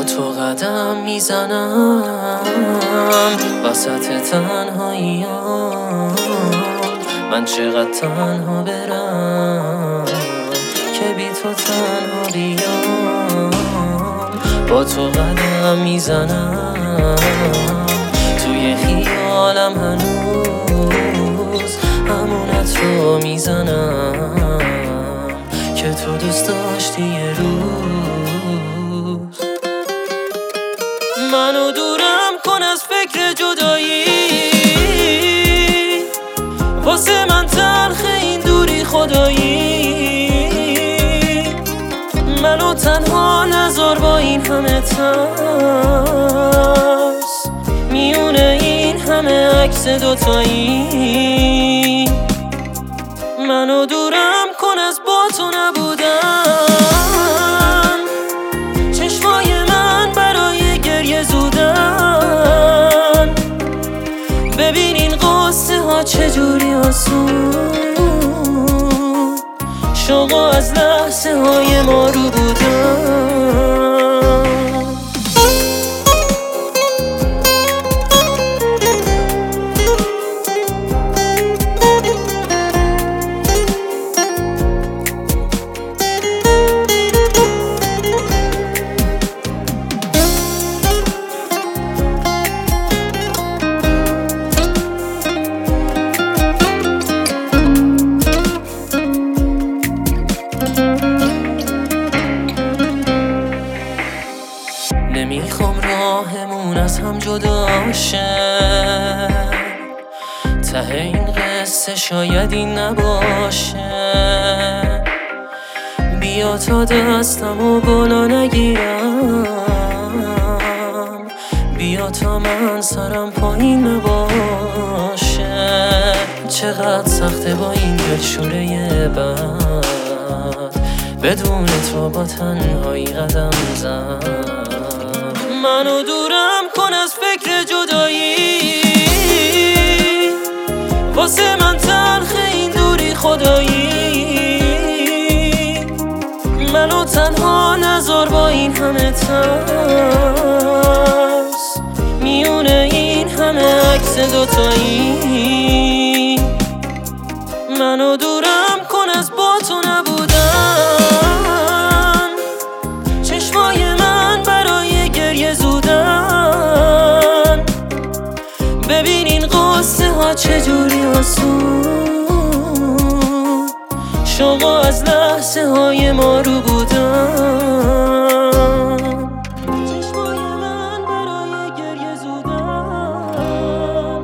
تو قدم میزنم وسط تنهاییام، من چقدر تنها برم که بی تو تنها بیام. با تو قدم میزنم توی خیالم، هنوز همونت رو میزنم که تو دوست داشتی یه روز. منو دورم کن از فکر جدایی، واسه من تلخ این دوری خدایی. منو تنها نذار با این همه ترس، میونه این همه عکس دوتایی. منو دورم کن از با تو نبودن، چشمای من برای گریه زودن. ببین این قصه ها چجوری آسون، شوقا از لحظه های ما رو بودن. نمیخوام راهمون از هم جدا شه، ته این قصه شاید این نباشه. بیا تا دستمو بالا نگیرم، بیا تا من سرم پایین نباشه. چقدر سخته با این دلشوره بد، بدون تو با تنهایی قدم زد. منو دورم کن از فکر جدایی، واسه من تلخ این دوری خدایی. منو تنها نذار با این همه ترس، میونه این همه عکس دوتایی. منو دورم کن از با تو نبودن، چشمای من برای گریه زودن. ببین این قصه ها چجوری آسون، شوقا از لحظه های ما رو بودن. چشمای من برای گریه زودن.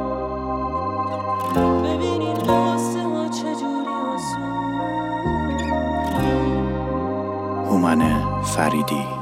ببین این قصه ها چجوری آسون. هومن فریدی.